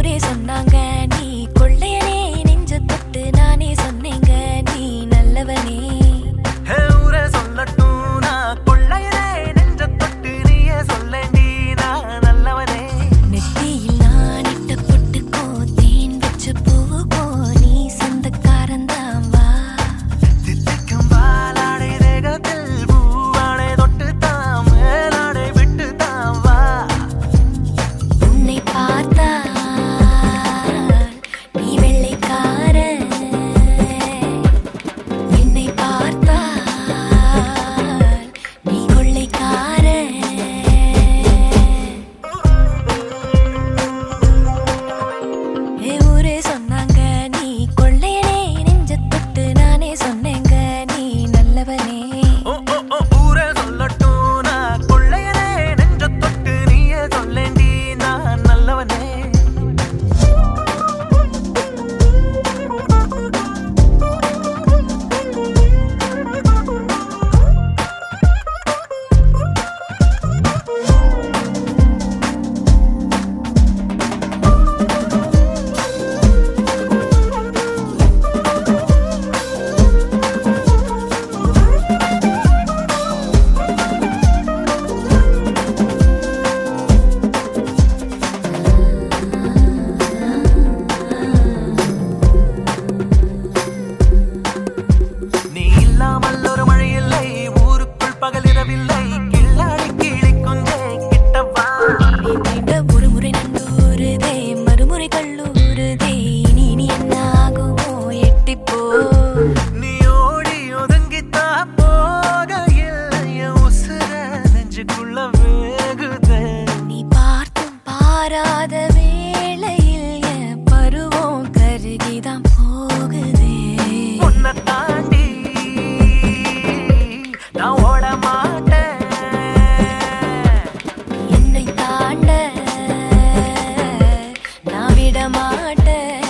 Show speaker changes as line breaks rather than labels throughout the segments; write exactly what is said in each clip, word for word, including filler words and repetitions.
ஊரே சொன்னாங்க நீ கொள்ளையனே, நெஞ்ச தொட்டு நானே சொன்னேங்க நீ நல்லவனே.
ஊரே சொல்லட்டும் நான் கொள்ளையனே, நெஞ்ச தொட்டு நீயே சொல்லேண்டி நான் நல்லவனே.
நெத்தியில் நான் இட்ட பொட்டுக்கோ தேன் வச்ச பூவுக்கோ நீ சொந்தக்காரன்தான் வா.
தித்திக்கும் பாலாடை தேகத்தில் பூவாடை தொட்டு தாம் மேலாடை விட்டு தாம் வா.
உன்னை பார்த்தால் நீ வெள்ளைக்காரன், என்னை பார்த்தால் நீ கொள்ளைக்காரன். ஏ ஊரே சொன்னாங்க நீ கொள்ளையனே, நெஞ்ச தொட்டு நானே சொன்னேங்க நீ நல்லவனே.
ஓ ஓ ஓ ஊரே சொல்லட்டும் நான் கொள்ளையனே, நெஞ்ச தொட்டு நீயே சொல்லேண்டி நான் நல்லவனே. நீ இல்லாமல் ஒரு மழை இல்லை, ஊருக்குள் பகலிரவில்லை, கில்லாடி கிளி கொஞ்சே கிட்டவா.
நீ தீண்ட ஒரு முறை நந்தூருதே, மறுமுறை கல்லூருதே, இனி நீ என்ன ஆகுமோ எட்டிப்போ.
நீ ஓடி ஒதுங்கித்தா போகையில் என் உசுர நெஞ்சுக்குள்ள வேகுதே.
நீ பார்த்தும் பாராத வேளையில் என் பருவம் கருகிதான் போகுதே.
உன்னை தாண்டி நான் ஓட மாட்டேன்.
என்னை தாண்ட நான் விட மாட்டேன்.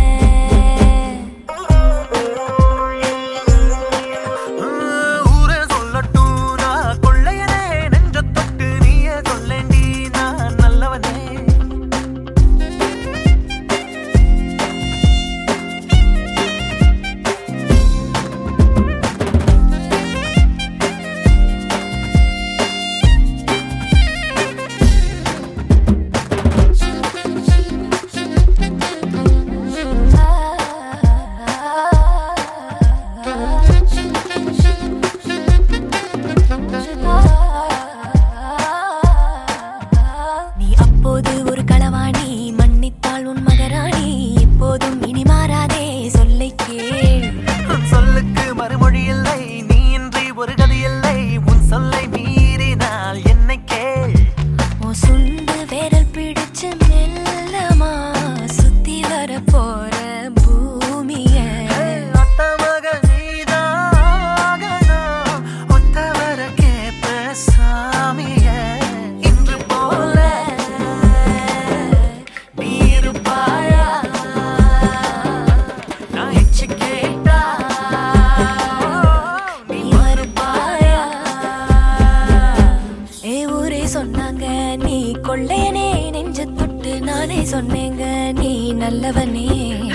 ஊரே சொல்லட்டும் நான் கொள்ளையனே, நெஞ்ச தொட்டு நீயே சொல்லேண்டி நான் நல்லவனே.
நீ அப்போது ஒரு களவாணி, மன்னித்தாள் உன் மகராணி, எப்போதும் இனி மாறாதே சொல்லை கேள்.
உன் சொல்லுக்கு மறுமொழி இல்லை, நீ இன்றி ஒரு கதி இல்லை, உன் சொல்லை மீறினால் என்னை கேள்.
உன் சுண்டு விரல் பிடிச்சு மெல்லமா சுத்தி வர போற பூமிய.
ஒத்த மக நீதாகணும், ஒத்தவர கேப்ப சாமிய. இன்று போல நீ இருப்பாயா, நான் எச்சு கேட்டா
நீ மறுப்பாயா? ஏ ஊரே சொன்னாங்க நீ கொள்ளையனே, நெஞ்ச தொட்டு நானே சொன்னேங்க நீ நல்லவனே.